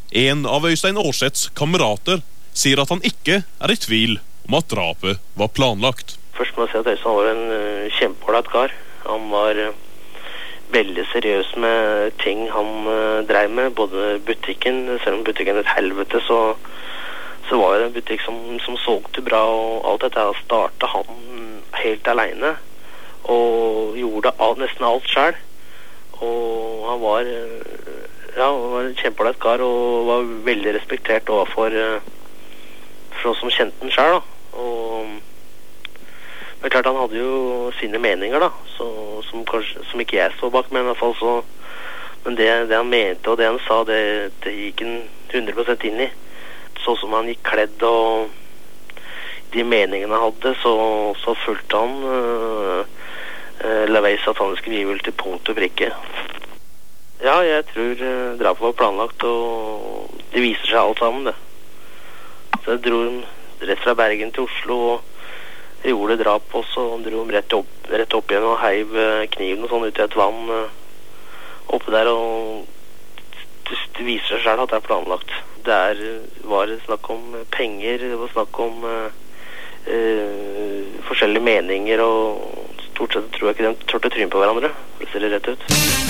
En av Øystein Aarseths kamerater sier at han ikke i tvil om at drapet var planlagt. Først må jeg si at Øystein var en kjempeålreit kar. Han var veldig seriøs med ting han drev med, både butikken, selv om butikken et helvete, så var det en butikk som solgte bra, og alt dette startet han helt alene, og gjorde nesten alt selv. Og han var en kjempeålreit kar, og var veldig respektert overfor for oss som kjente den selv, da. Og det er klart han hadde jo sine meninger, da, som ikke jeg så bak, men i hvert fall så, men det han mente og det han sa, det gikk han 100% inn i. Så som han gikk kledd og de meningene han hadde, så fulgte han LaVey sataniske bibel til punkt og prikke. Ja, jeg tror drapet var planlagt, og det viser seg alt sammen, det. Så jeg dro rett fra Bergen til Oslo, og gjorde drap, og så dro de rett opp igjen og heiv kniven og sånn ut i et vann oppe der, og det viser seg selv at det planlagt. Der var det snakk om penger, det var snakk om forskjellige meninger, og stort sett tror jeg ikke de tørte tryne på hverandre, for å se det rett ut.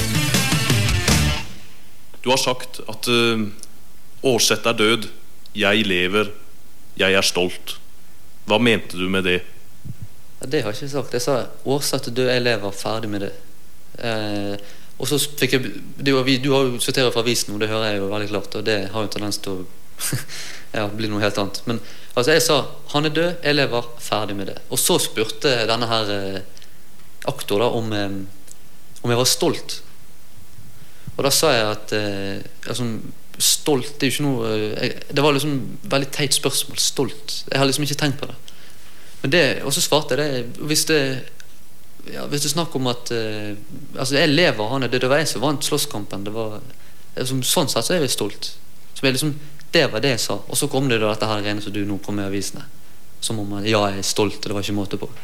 Du har sagt at Aarseth død, jeg lever, jeg stolt. Hva mente du med det? Det har jeg ikke sagt. Jeg sa Aarseth død, jeg lever, ferdig med det. Og så fikk jeg du har jo sorteret fra avisen, og det hører jeg jo veldig klart, og det har jo tendens til å bli noe helt annet. Men altså jeg sa, han død, jeg lever, ferdig med det. Og så spurte denne her aktor da om jeg var stolt. Og da sa jeg at stolt, det er jo ikke noe det var liksom veldig teit spørsmål, stolt. Jeg har liksom ikke tenkt på det. Men det, og så svarte jeg det, hvis det snakk om at altså jeg lever, han det var jeg som vant slåsskampen, det var sånn sett så er jeg stolt, så jeg liksom, det var det jeg sa, og så kom det da dette her rene som du nå kom med i avisene, som om ja, jeg er stolt, og det var ikke måte på.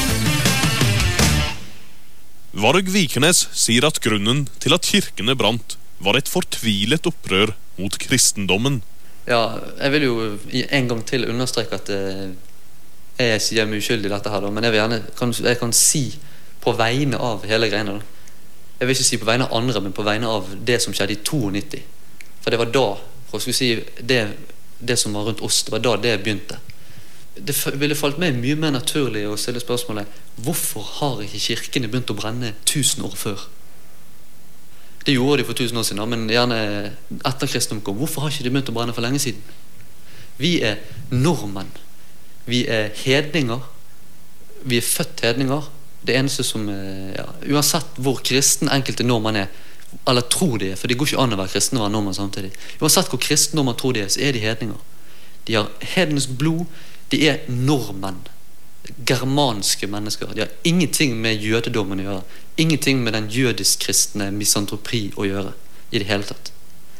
Varg Vikernes sier at grunnen til at kirkene brant var et fortvilet opprør mot kristendommen. Ja, jeg vil jo en gang til understreke at jeg sier meg uskyldig i dette her da, men jeg vil gjerne, jeg kan si på vegne av hele greiene da. Jeg vil ikke si på vegne av andre, men på vegne av det som skjedde i 92. For det var da, for å skulle si det som var rundt oss, det var da det begynte. Det ville falt meg mye mer naturlig å stille spørsmålet, hvorfor har ikke kirkene begynt å brenne 1000 år før? Det gjorde de for 1000 år siden, men gjerne etter kristendommen kom. Hvorfor har ikke de begynt å brenne for lenge siden? Vi er nordmenn. Vi er hedninger. Vi er født hedninger. Det eneste som, uansett hvor kristen enkelte nordmenn er, eller tror de er, for det går ikke an å være kristen og være nordmenn samtidig. Uansett hvor kristen nordmenn tror de er, så er de hedninger. De har hednisk blod, de er nordmenn. Germanske mennesker. De har ingenting med jødedommen å gjøre. Ingenting med den jødisk-kristne misantropi å gjøre i det hele tatt.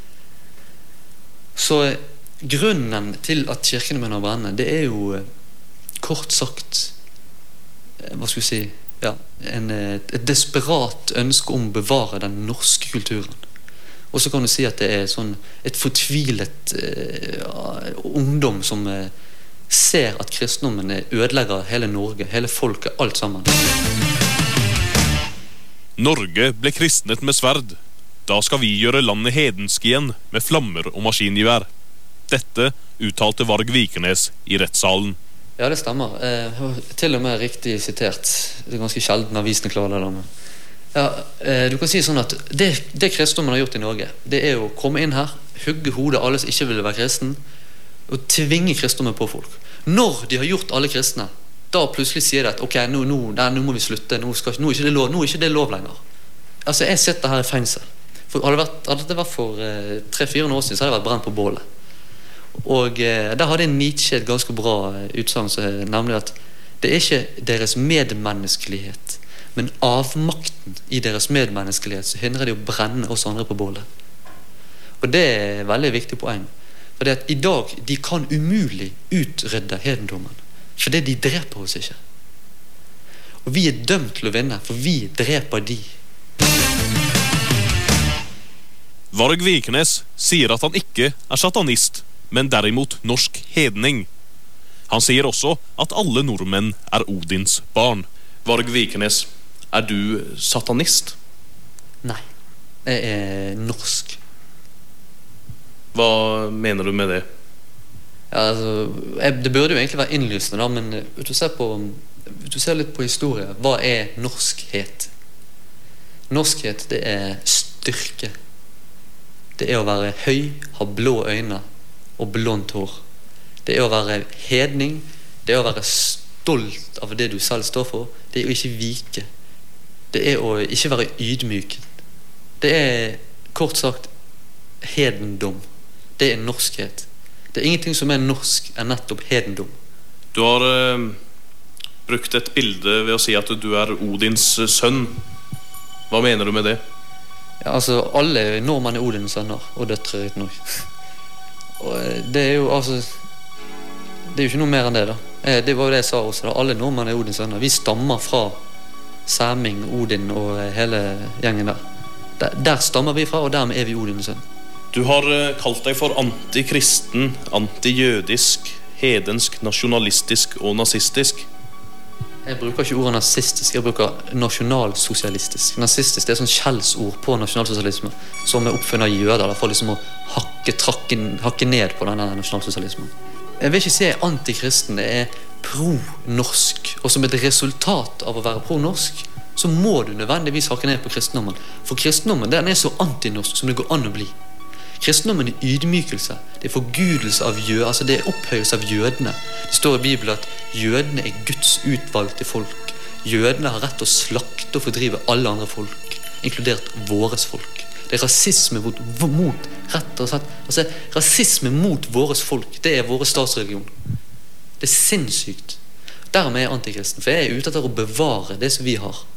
Så grunnen til at kirkene begynner å brenne, det er jo kort sagt, hva skal vi si, et desperat ønske om å bevare den norske kulturen. Og så kan du si at det er sånn et fortvilet ungdom som ser at kristendommen ødelegger hele Norge, hele folket, alt sammen. Norge ble kristnet med sverd. Da skal vi gjøre landet hedensk igjen med flammer og maskingevær. Dette uttalte Varg Vikernes i rettssalen. Ja, det stemmer. Til og med riktig sitert. Det er ganske sjelden avisene klarer det. Ja, du kan si sånn at det kristendommen har gjort i Norge, det er å komme inn her, hugge hodet alle som ikke ville være kristen, og tvinge kristendommen på folk. Når de har gjort alle kristne, da plutselig sier de at ok, nå må vi slutte, nå er ikke det lov lenger. Altså, jeg sitter her i fengsel. Hadde det vært for 3-4 år siden, så hadde jeg vært brent på bålet. Og der hadde Nietzsche et ganske bra utsagn, nemlig at det er ikke deres medmenneskelighet, men avmakten i deres medmenneskelighet så hindrer de å brenne oss andre på bålet. Og det er et veldig viktig poeng. For det at i dag, de kan umulig utrydde hedendommen, for det de dreper oss ikke. Og vi er dømt til å vinne, for vi dreper de. Varg Vikernes sier at han ikke satanist, men derimot norsk hedning. Han sier også at alle nordmenn Odins barn. Varg Vikernes, du satanist? Nei, jeg norsk. Hva mener du med det? Ja, altså, det burde jo egentlig være innlysende da, men hvis du ser litt på historie, hva norskhet? Norskhet, det styrke. Det å være høy, ha blå øyne og blondt hår. Det å være hedning, det å være stolt av det du selv står for, det å ikke vike. Det å ikke være ydmyk. Det kort sagt hedendom. Det norskhet. Det ingenting som norsk, nettopp hedendom. Du har brukt et bilde ved å si at du Odins sønn. Hva mener du med det? Ja, altså, alle nordmenn Odins sønner, og døtre rett nok. Og det jo altså, det jo ikke noe mer enn det da. Det var jo det jeg sa også da. Alle nordmenn Odins sønner. Vi stammer fra Sæming, Odin og hele gjengen der. Der stammer vi fra, og dermed vi Odins sønn. Du har kalt deg for antikristen, antijødisk, hedensk, nasjonalistisk og nazistisk. Jeg bruker ikke ordet nazistisk, jeg bruker nasjonalsosialistisk. Nazistisk, det sånn skjellsord på nasjonalsosialisme, som oppfunnet av jøder, for liksom å hakke ned på denne nasjonalsosialismen. Jeg vil ikke si antikristen, det pro-norsk, og som et resultat av å være pro-norsk, så må du nødvendigvis hakke ned på kristendommen. For kristendommen, den så antinorsk som det går an å bli. Kristendommen ydmykelse, det forgudelse av jøder, altså det opphøyelse av jødene. Det står i Bibelen at jødene Guds utvalgte folk. Jødene har rett til å slakte og fordrive alle andre folk, inkludert våres folk. Det rasisme mot rett og slett, altså rasisme mot våres folk, det våre statsreligion. Det sinnssykt. Dermed antikristen, for jeg ute etter å bevare det som vi har.